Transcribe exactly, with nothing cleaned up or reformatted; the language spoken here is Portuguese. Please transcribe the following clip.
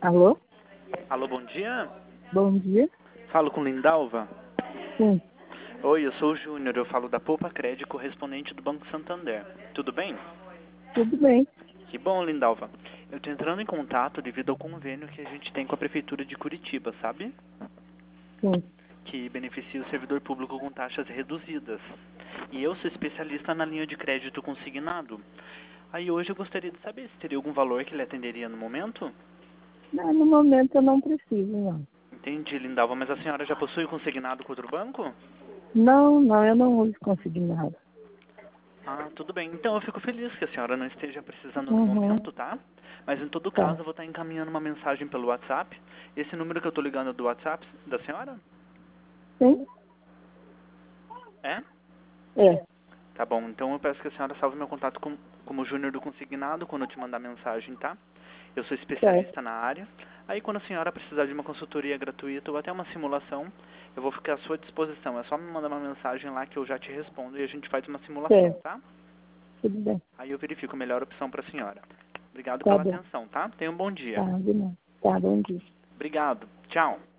Alô? Alô, bom dia. Bom dia. Falo com Lindalva? Sim, Oi, eu sou o Júnior, eu falo da Poupa Crédito, correspondente do Banco Santander. Tudo bem? tudo bem. Que bom, Lindalva. Eu tô entrando em contato devido ao convênio que a gente tem com a Prefeitura de Curitiba, sabe? Sim. Que beneficia o servidor público com taxas reduzidas. E eu sou especialista na linha de crédito consignado. Aí hoje eu gostaria de saber se teria algum valor que ele atenderia no momento? Não, no momento eu não preciso, não. Entendi, Lindalva, mas a senhora já possui consignado com outro banco? Não, não, eu não uso consignado. Ah, tudo bem. Então eu fico feliz que a senhora não esteja precisando no Uhum, momento, tá? Mas em todo tá. caso eu vou estar encaminhando uma mensagem pelo WhatsApp. Esse número que eu tô ligando é do WhatsApp da senhora? Sim? É? É. Tá bom, então eu peço que a senhora salve meu contato com, como Júnior do Consignado quando eu te mandar mensagem, tá? Eu sou Certo. especialista na área. Aí quando a senhora precisar de uma consultoria gratuita ou até uma simulação, eu vou ficar à sua disposição. É só me mandar uma mensagem lá que eu já te respondo e a gente faz uma simulação, Certo. tá? Tudo bem. Aí eu verifico a melhor opção para a senhora. Obrigado Tá pela bom. atenção, tá? Tenha um bom dia. Tá, de nada. Tá, bom dia. Obrigado. Tchau.